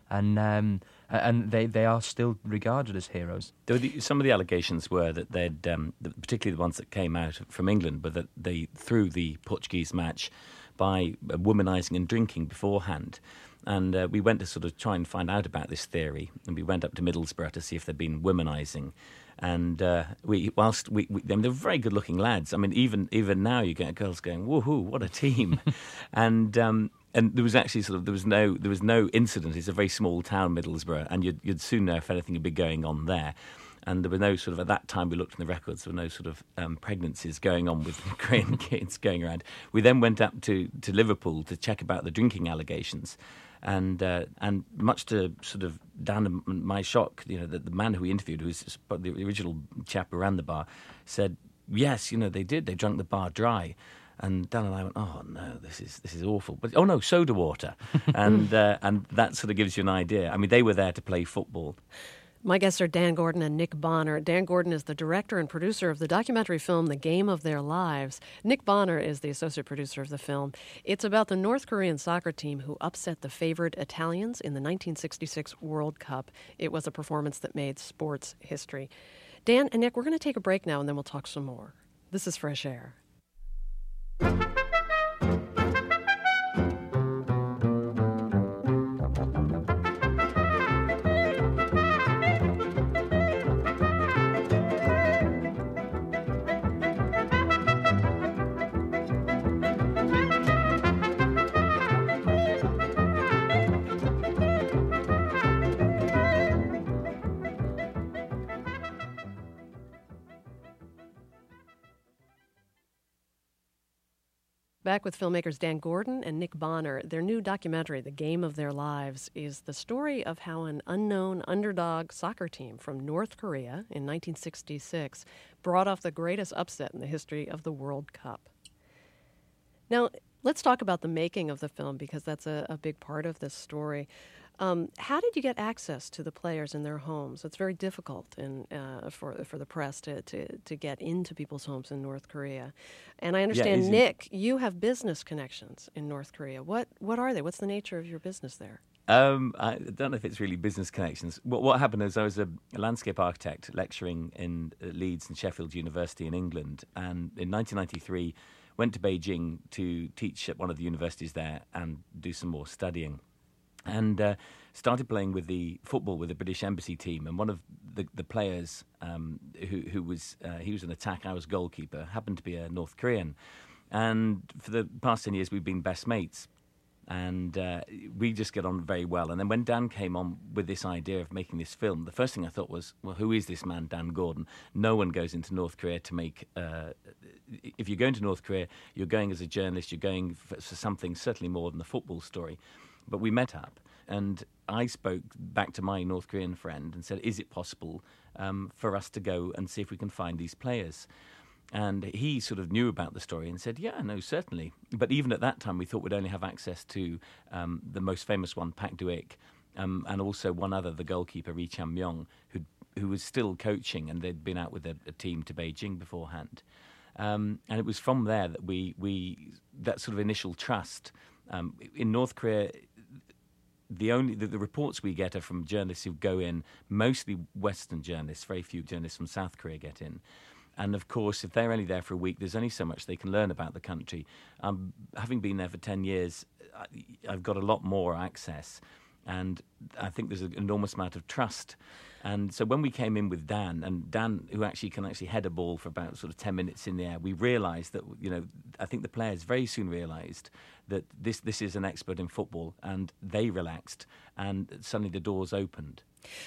and um, and they, they are still regarded as heroes. There were the, some of the allegations were that they'd, um, particularly the ones that came out from England, but that they threw the Portuguese match by womanising and drinking beforehand. And uh, we went to sort of try and find out about this theory, and we went up to Middlesbrough to see if they'd been womanising. And uh, we, whilst we, we, I mean, they're very good-looking lads. I mean, even even now you get girls going, "Woohoo! What a team!" and um, and there was actually sort of there was no there was no incident. It's a very small town, Middlesbrough, and you'd, you'd soon know if anything had been going on there. And there were no sort of, at that time we looked in the records, there were no sort of um, pregnancies going on with Korean kids going around. We then went up to, to Liverpool to check about the drinking allegations. And uh, and much to sort of Dan and my shock, you know, the, the man who we interviewed, who was the original chap who ran the bar, said, yes, you know, they did. They drank the bar dry. And Dan and I went, oh no, this is this is awful. But oh no, soda water, and uh, and that sort of gives you an idea. I mean, they were there to play football. My guests are Dan Gordon and Nick Bonner. Dan Gordon is the director and producer of the documentary film The Game of Their Lives. Nick Bonner is the associate producer of the film. It's about the North Korean soccer team who upset the favored Italians in the nineteen sixty-six World Cup. It was a performance that made sports history. Dan and Nick, we're going to take a break now, and then we'll talk some more. This is Fresh Air. Back with filmmakers Dan Gordon and Nick Bonner. Their new documentary, The Game of Their Lives, is the story of how an unknown underdog soccer team from North Korea in nineteen sixty-six brought off the greatest upset in the history of the World Cup. Now, let's talk about the making of the film, because that's a, a big part of this story. Um, how did you get access to the players in their homes? It's very difficult in, uh, for for the press to, to, to get into people's homes in North Korea. And I understand, yeah, Nick, you have business connections in North Korea. What what are they? What's the nature of your business there? Um, I don't know if it's really business connections. What, what happened is I was a, a landscape architect lecturing in Leeds and Sheffield University in England, and in nineteen ninety-three went to Beijing to teach at one of the universities there and do some more studying. And uh, started playing with the football with the British Embassy team. And one of the, the players um, who, who was, uh, he was an attack, I was goalkeeper, happened to be a North Korean. And for the past ten years, we've been best mates. And uh, we just get on very well. And then when Dan came on with this idea of making this film, the first thing I thought was, well, who is this man, Dan Gordon? No one goes into North Korea to make... Uh, if you're going to North Korea, you're going as a journalist, you're going for, for something certainly more than the football story. But we met up, and I spoke back to my North Korean friend and said, is it possible um, for us to go and see if we can find these players? And he sort of knew about the story and said, yeah, no, certainly. But even at that time, we thought we'd only have access to um, the most famous one, Park Do-ik, um, and also one other, the goalkeeper, Ri Cham-myong, who who was still coaching, and they'd been out with a, a team to Beijing beforehand. Um, and it was from there that we, we that sort of initial trust. Um, in North Korea, the only the, the reports we get are from journalists who go in, mostly Western journalists. Very few journalists from South Korea get in. And of course, if they're only there for a week, there's only so much they can learn about the country. Um, having been there for ten years, I, I've got a lot more access, and I think there's an enormous amount of trust. And so when we came in with Dan, and Dan, who actually can actually head a ball for about sort of ten minutes in the air, we realised that, you know, I think the players very soon realised that this this is an expert in football, and they relaxed, and suddenly the doors opened.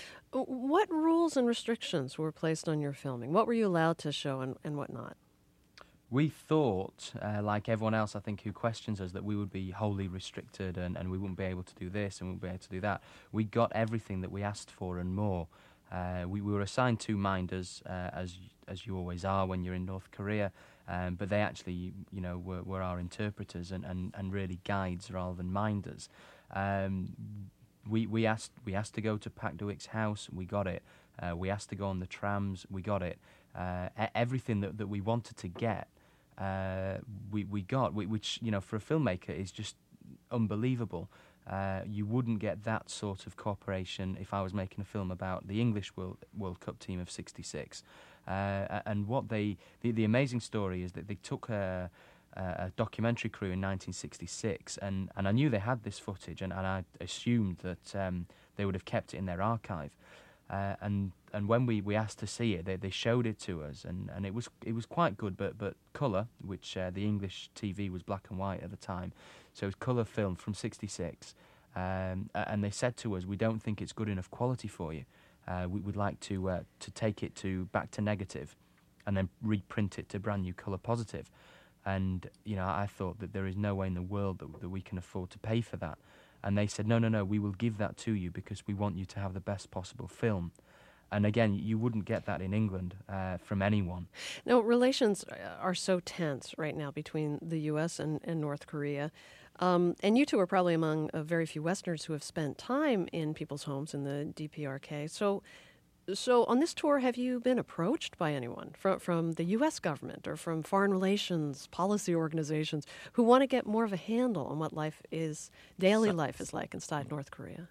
What rules and restrictions were placed on your filming? What were you allowed to show and, and what not? We thought, uh, like everyone else, I think, who questions us, that we would be wholly restricted and, and we wouldn't be able to do this and we wouldn't be able to do that. We got everything that we asked for and more. Uh, we, we were assigned two minders, uh, as as you always are when you're in North Korea, um, but they actually, you know, were, were our interpreters and, and, and really guides rather than minders. Um, we we asked we asked to go to Park Do-ik's house, we got it. Uh, we asked to go on the trams, we got it. Uh, everything that, that we wanted to get, uh, we we got, which, you know, for a filmmaker is just unbelievable. Uh, you wouldn't get that sort of cooperation if I was making a film about the English World, World Cup team of sixty-six. Uh, and what they, the, the amazing story is that they took a, a documentary crew in nineteen sixty-six, and, and I knew they had this footage, and, and I assumed that um, they would have kept it in their archive. Uh, and and when we, we asked to see it, they, they showed it to us, and, and it was it was quite good, but but colour, which uh, the English T V was black and white at the time, so it was colour film from sixty-six, um, and they said to us, we don't think it's good enough quality for you. Uh, we would like to uh, to take it to back to negative, and then reprint it to brand new colour positive. And you know, I thought that there is no way in the world that, that we can afford to pay for that. And they said, no, no, no, we will give that to you because we want you to have the best possible film. And again, you wouldn't get that in England uh, from anyone. Now, relations are so tense right now between the U S and, and North Korea. Um, and you two are probably among uh, very few Westerners who have spent time in people's homes in the D P R K. So so on this tour, have you been approached by anyone from, from the U S government or from foreign relations, policy organizations who want to get more of a handle on what life is, daily life is like inside North Korea?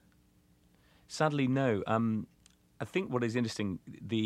Sadly, no. Um, I think what is interesting,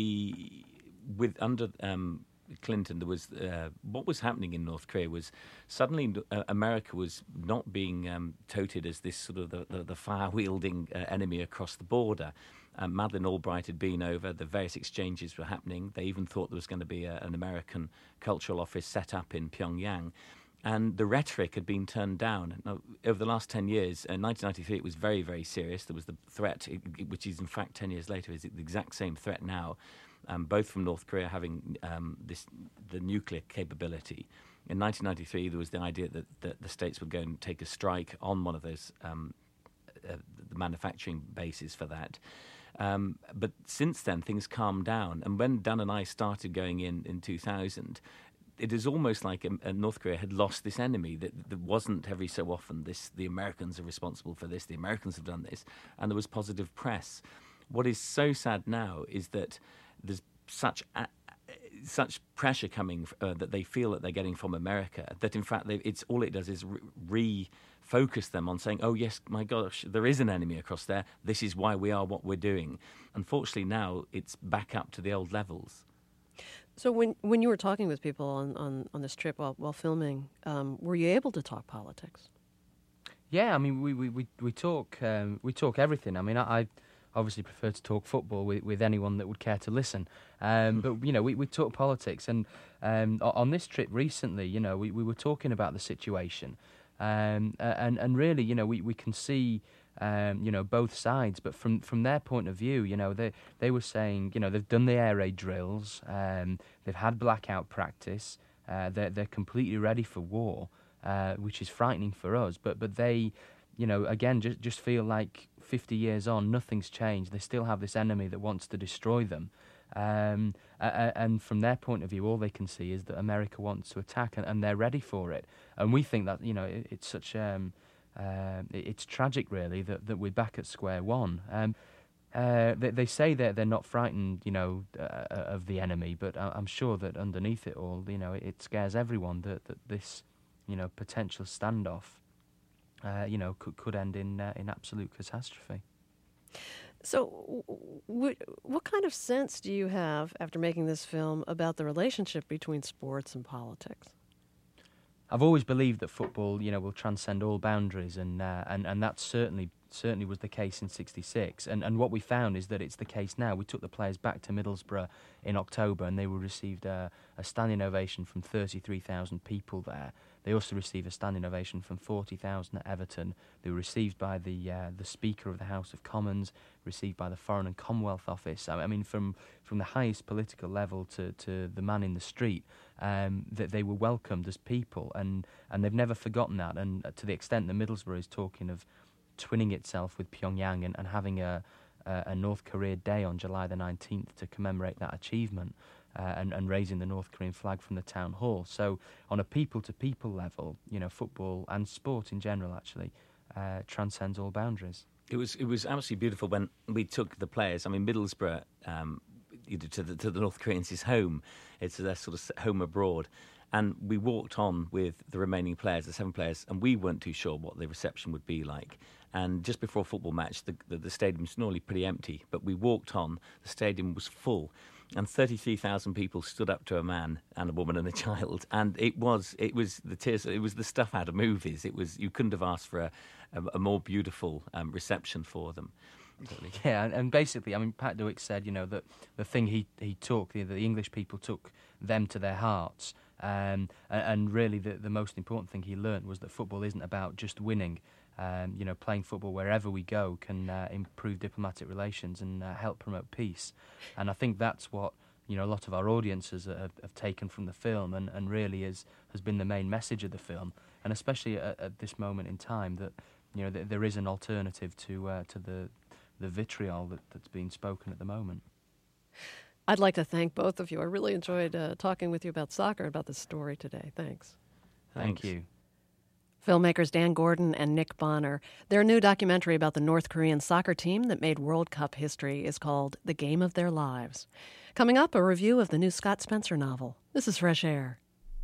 the with under um, Clinton, there was uh, what was happening in North Korea was suddenly uh, America was not being um, touted as this sort of the, the, the fire-wielding uh, enemy across the border. Um, Madeleine Albright had been over, the various exchanges were happening. They even thought there was going to be a, an American cultural office set up in Pyongyang. And the rhetoric had been turned down. Now, over the last ten years, in nineteen ninety-three, it was very, very serious. There was the threat, which is in fact ten years later, is the exact same threat now, um, both from North Korea having um, this the nuclear capability. In nineteen ninety-three, there was the idea that, that the states would go and take a strike on one of those um, uh, the manufacturing bases for that. Um, but since then, things calmed down. And when Dan and I started going in in two thousand, it is almost like um, uh, North Korea had lost this enemy, that there wasn't every so often this, the Americans are responsible for this, the Americans have done this, and there was positive press. What is so sad now is that there's such a, such pressure coming uh, that they feel that they're getting from America, that in fact they, it's all it does is re- refocus them on saying, oh yes, my gosh, there is an enemy across there, this is why we are what we're doing. Unfortunately now it's back up to the old levels. So when when you were talking with people on, on, on this trip while, while filming, um, were you able to talk politics? Yeah, I mean, we we, we, we talk um, we talk everything. I mean, I, I obviously prefer to talk football with, with anyone that would care to listen. Um, but, you know, we, we talk politics. And um, on this trip recently, you know, we, we were talking about the situation. Um, and, and really, you know, we, we can see... Um, you know, both sides, but from from their point of view, you know, they they were saying, you know, they've done the air raid drills, um, they've had blackout practice, uh, they're they're completely ready for war, uh, which is frightening for us. But but they, you know, again, just just feel like fifty years on, nothing's changed. They still have this enemy that wants to destroy them, um, and from their point of view, all they can see is that America wants to attack, and, and they're ready for it. And we think that, you know, it, it's such um. Uh, it's tragic, really, that, that we're back at square one. Um, uh, they, they say that they're not frightened, you know, uh, of the enemy, but I'm sure that underneath it all, you know, it, it scares everyone that, that this, you know, potential standoff, uh, you know, could could end in uh, in absolute catastrophe. So, w- what kind of sense do you have after making this film about the relationship between sports and politics? I've always believed that football, you know, will transcend all boundaries, and uh, and and that certainly certainly was the case in sixty-six. And and what we found is that it's the case now. We took the players back to Middlesbrough in October, and they were received a, a standing ovation from thirty-three thousand people there. They also received a standing ovation from forty thousand at Everton. They were received by the uh, the Speaker of the House of Commons, received by the Foreign and Commonwealth Office. I mean, from from the highest political level to, to the man in the street, um, that they were welcomed as people, and, and they've never forgotten that. And to the extent that Middlesbrough is talking of twinning itself with Pyongyang and, and having a, a, a North Korea Day on July the nineteenth to commemorate that achievement, uh, and, and raising the North Korean flag from the town hall. So on a people-to-people level, you know, football and sport in general actually uh, transcends all boundaries. It was it was absolutely beautiful when we took the players. I mean, Middlesbrough, um, you know, to the to the North Koreans is home. It's their sort of home abroad. And we walked on with the remaining players, the seven players, and we weren't too sure what the reception would be like. And just before a football match, the, the, the stadium's normally pretty empty, but we walked on, the stadium was full, and thirty-three thousand people stood up to a man and a woman and a child. And it was it was the tears, it was the stuff out of movies. It was, you couldn't have asked for a, a, a more beautiful um, reception for them. Totally. Yeah, and, and basically, I mean, Pat Dewick said, you know, that the thing he, he took, the, the English people took them to their hearts. Um, and, and really, the, the most important thing he learned was that football isn't about just winning. Um, you know, playing football wherever we go can uh, improve diplomatic relations and uh, help promote peace. And I think that's what, you know, a lot of our audiences have, have taken from the film, and, and really is has been the main message of the film. And especially at, at this moment in time, that, you know, th- there is an alternative to uh, to the the vitriol that, that's being spoken at the moment. I'd like to thank both of you. I really enjoyed uh, talking with you about soccer, about this story today. Thanks. Thank Thanks. you. Filmmakers Dan Gordon and Nick Bonner. Their new documentary about the North Korean soccer team that made World Cup history is called The Game of Their Lives. Coming up, a review of the new Scott Spencer novel. This is Fresh Air.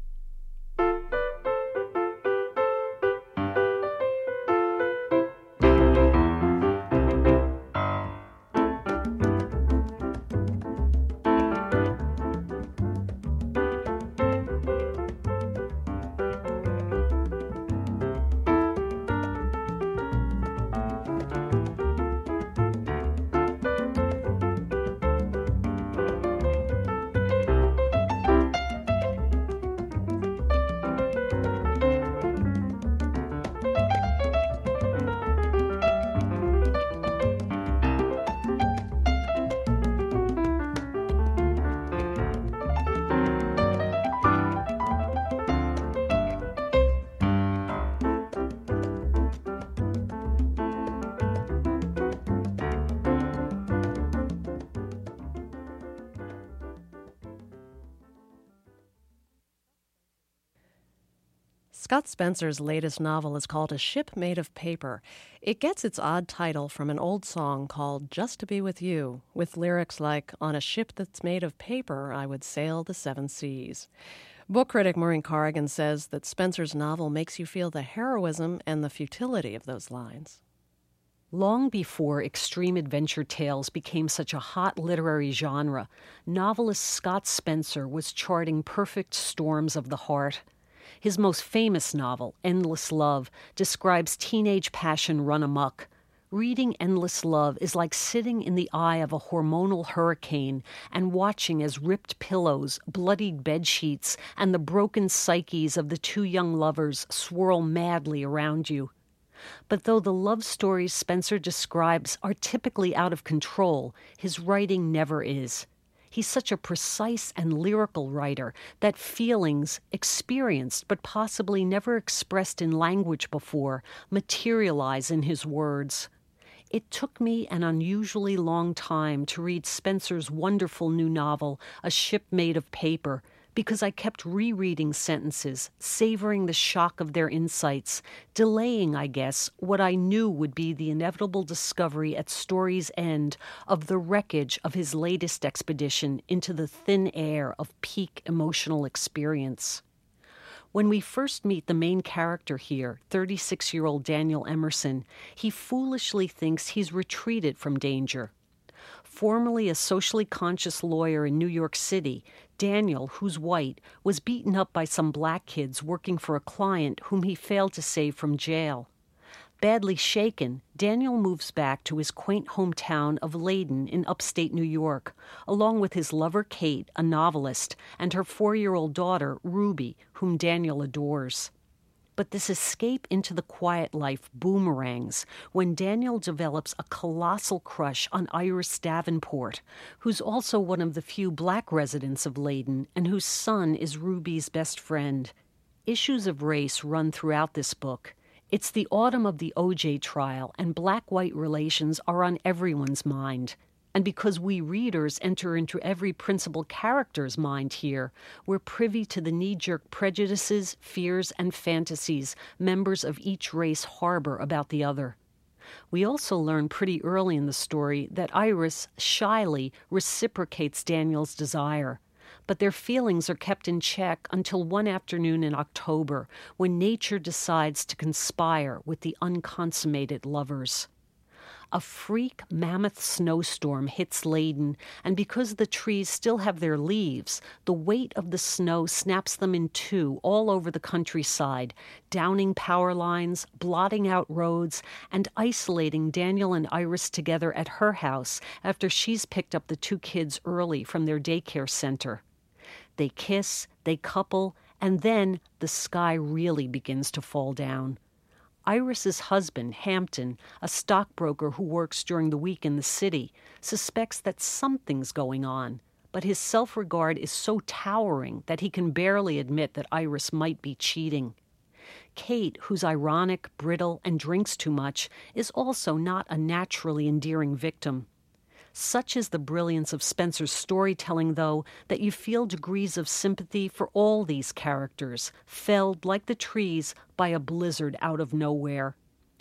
Scott Spencer's latest novel is called A Ship Made of Paper. It gets its odd title from an old song called Just to Be With You, with lyrics like, "On a ship that's made of paper, I would sail the seven seas." Book critic Maureen Corrigan says that Spencer's novel makes you feel the heroism and the futility of those lines. Long before extreme adventure tales became such a hot literary genre, novelist Scott Spencer was charting perfect storms of the heart. His most famous novel, Endless Love, describes teenage passion run amok. Reading Endless Love is like sitting in the eye of a hormonal hurricane and watching as ripped pillows, bloodied bedsheets, and the broken psyches of the two young lovers swirl madly around you. But though the love stories Spencer describes are typically out of control, his writing never is. He's such a precise and lyrical writer that feelings, experienced but possibly never expressed in language before, materialize in his words. It took me an unusually long time to read Spencer's wonderful new novel, A Ship Made of Paper, because I kept rereading sentences, savoring the shock of their insights, delaying, I guess, what I knew would be the inevitable discovery at story's end of the wreckage of his latest expedition into the thin air of peak emotional experience. When we first meet the main character here, thirty-six-year-old Daniel Emerson, he foolishly thinks he's retreated from danger. Formerly a socially conscious lawyer in New York City, Daniel, who's white, was beaten up by some black kids working for a client whom he failed to save from jail. Badly shaken, Daniel moves back to his quaint hometown of Leyden in upstate New York, along with his lover Kate, a novelist, and her four-year-old daughter, Ruby, whom Daniel adores. But this escape into the quiet life boomerangs when Daniel develops a colossal crush on Iris Davenport, who's also one of the few black residents of Leyden and whose son is Ruby's best friend. Issues of race run throughout this book. It's the autumn of the O J trial, and black-white relations are on everyone's mind. And because we readers enter into every principal character's mind here, we're privy to the knee-jerk prejudices, fears, and fantasies members of each race harbor about the other. We also learn pretty early in the story that Iris shyly reciprocates Daniel's desire. But their feelings are kept in check until one afternoon in October, when nature decides to conspire with the unconsummated lovers. A freak mammoth snowstorm hits Leyden, and because the trees still have their leaves, the weight of the snow snaps them in two all over the countryside, downing power lines, blotting out roads, and isolating Daniel and Iris together at her house after she's picked up the two kids early from their daycare center. They kiss, they couple, and then the sky really begins to fall down. Iris's husband, Hampton, a stockbroker who works during the week in the city, suspects that something's going on, but his self-regard is so towering that he can barely admit that Iris might be cheating. Kate, who's ironic, brittle, and drinks too much, is also not a naturally endearing victim. Such is the brilliance of Spencer's storytelling, though, that you feel degrees of sympathy for all these characters, felled like the trees by a blizzard out of nowhere.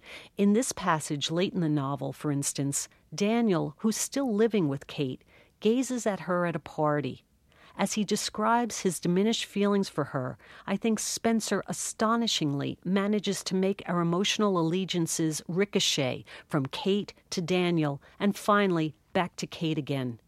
In this passage late in the novel, for instance, Daniel, who's still living with Kate, gazes at her at a party. As he describes his diminished feelings for her, I think Spencer astonishingly manages to make our emotional allegiances ricochet from Kate to Daniel and finally back to Kate again.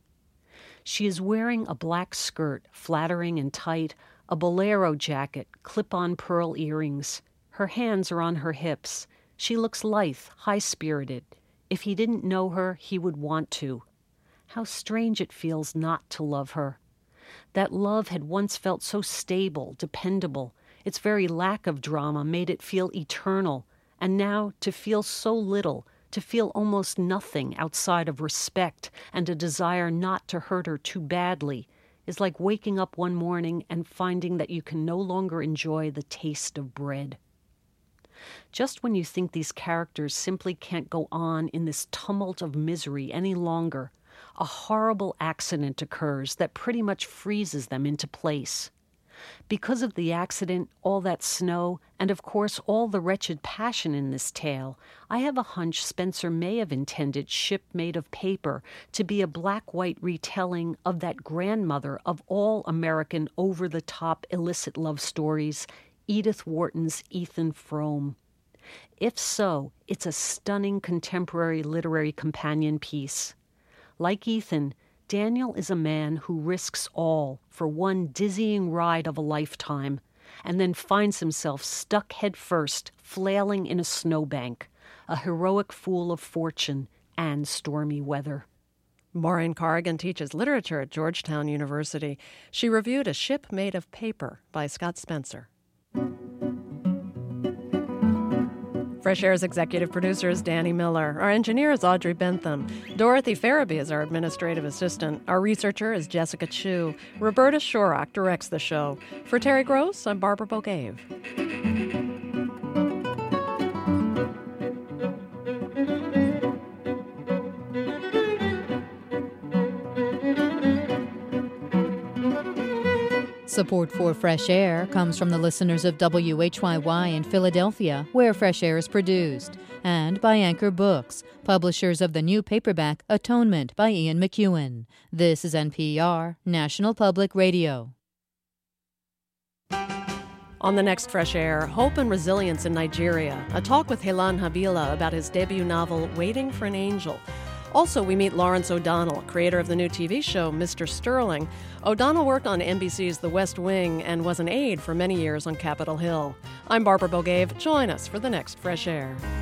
She is wearing a black skirt, flattering and tight, a bolero jacket, clip-on pearl earrings. Her hands are on her hips. She looks lithe, high-spirited. If he didn't know her, he would want to. How strange it feels not to love her. That love had once felt so stable, dependable. Its very lack of drama made it feel eternal. And now to feel so little, to feel almost nothing outside of respect and a desire not to hurt her too badly, is like waking up one morning and finding that you can no longer enjoy the taste of bread. Just when you think these characters simply can't go on in this tumult of misery any longer, a horrible accident occurs that pretty much freezes them into place. Because of the accident, all that snow, and of course all the wretched passion in this tale, I have a hunch Spencer may have intended Ship Made of Paper to be a black-white retelling of that grandmother of all American over-the-top illicit love stories, Edith Wharton's Ethan Frome. If so, it's a stunning contemporary literary companion piece. Like Ethan, Daniel is a man who risks all for one dizzying ride of a lifetime and then finds himself stuck head first, flailing in a snowbank, a heroic fool of fortune and stormy weather. Maureen Corrigan teaches literature at Georgetown University. She reviewed A Ship Made of Paper by Scott Spencer. Fresh Air's executive producer is Danny Miller. Our engineer is Audrey Bentham. Dorothy Farabee is our administrative assistant. Our researcher is Jessica Chu. Roberta Shorrock directs the show. For Terry Gross, I'm Barbara Bogave. Support for Fresh Air comes from the listeners of W H Y Y in Philadelphia, where Fresh Air is produced, and by Anchor Books, publishers of the new paperback Atonement by Ian McEwan. This is N P R, National Public Radio. On the next Fresh Air, hope and resilience in Nigeria, a talk with Helan Habila about his debut novel, Waiting for an Angel. Also, we meet Lawrence O'Donnell, creator of the new T V show Mister Sterling. O'Donnell worked on N B C's The West Wing and was an aide for many years on Capitol Hill. I'm Barbara Bogave. Join us for the next Fresh Air.